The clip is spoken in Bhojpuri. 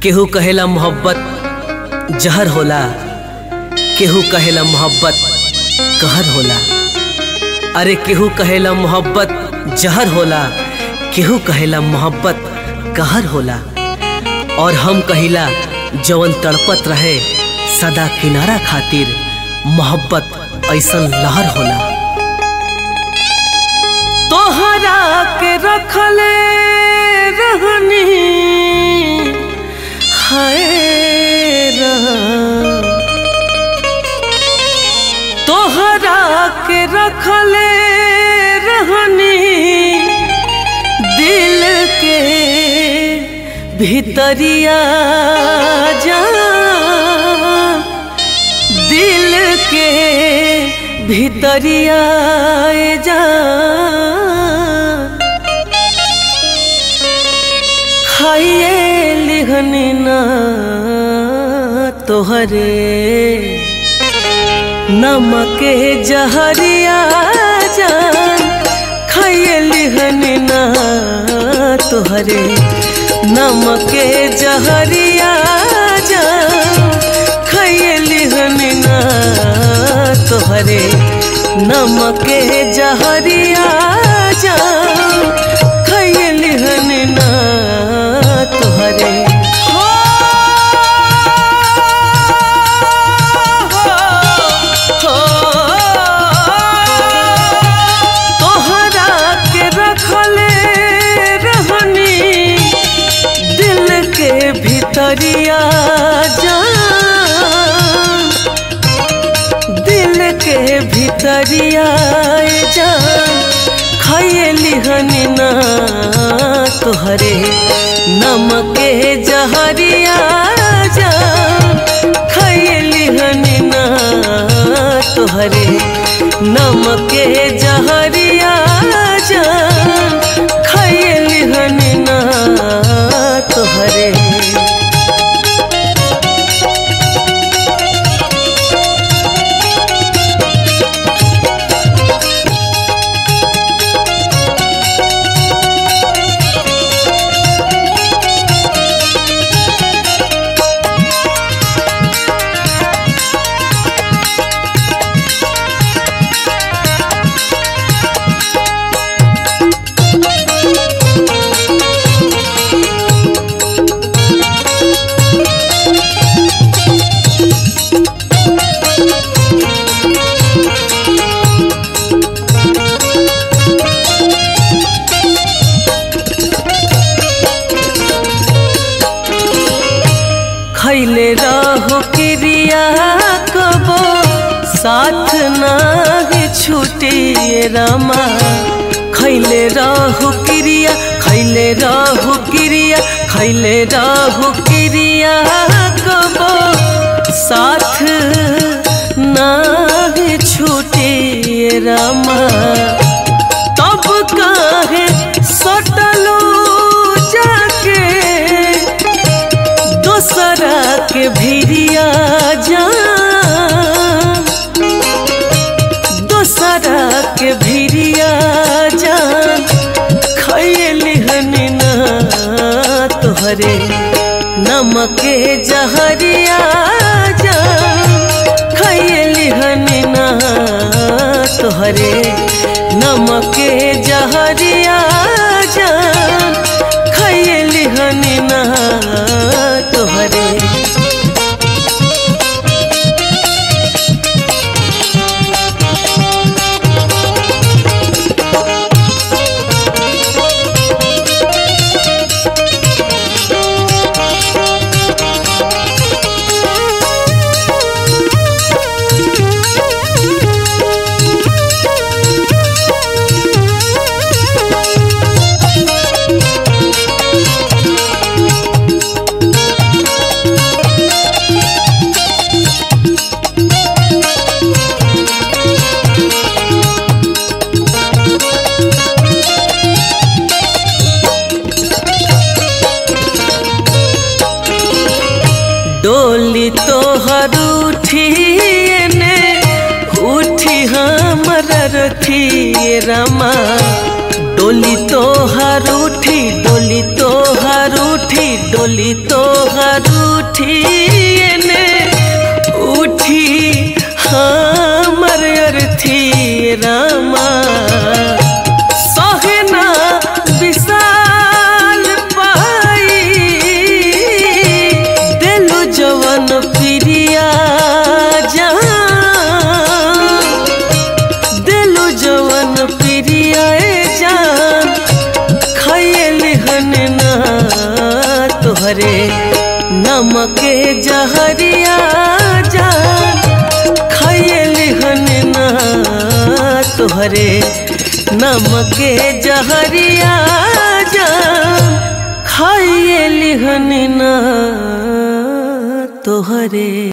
केहू कहेला मोहब्बत जहर होला, केहू कहेला मोहब्बत कहर होला। अरे केहू कहेला मोहब्बत जहर होला, केहू कहेला मोहब्बत कहर होला। और हम कहिला जवन तड़पत रहे सदा किनारा खातिर, मोहब्बत ऐसन लहर होला। तोहरा के रखले रहनी हाय तोहरा के रखले रहनी दिल के भीतरिया जा, दिल के भीतरिया जा। खाइए लिहनी ना तोहरे नमक जहरिया जान, खाइए लिहनी ना तोहरे नमक जहरिया जान, खाइए लिहनी ना तोहरे नमक जहरिया जान, खाइए लिहनी ना तोहरे। तोहरा के रखले रहनी दिल के भीतरिया जान, दिल के भीतरिया जान, खाइए लिहनी ना तोहरे नमक जहरिया जान, खाइए लिहनी ना तोहरे नमक जहरिया जान, खाइए लिहनी ना तोहरे। खैले रहो क्रिया कबो साथ नाही छूटे रामा, खैले रहो क्रिया, खैले रहो क्रिया, खैले रहो क्रिया कबो साथ नाही छूटे रामा। तब काहे सटलो जाके दोसरा के भिरिया जान, दोसरा के भिरिया जान, खाइए लिहनी ना तोहरे नमक जहरिया जान, खाइए लिहनी ना तोहरे नमक जहरिया जान, खाइए लिहनी ना तोहरे। डोली तोहर उठी ने उठी हमर रथी रमा, डोली तोहर उठी डोली तोहर उठी ने उठी हमर अर्थी रामा सहना विशाल पाई दिलु जवन प्रिया दिलु जवन प्रिया जान खैलिहन ना तोहरे नमके जहरिया जान खैलिहन ना तोहरे नमके जहरिया जान खैलिहन ना तोहरे।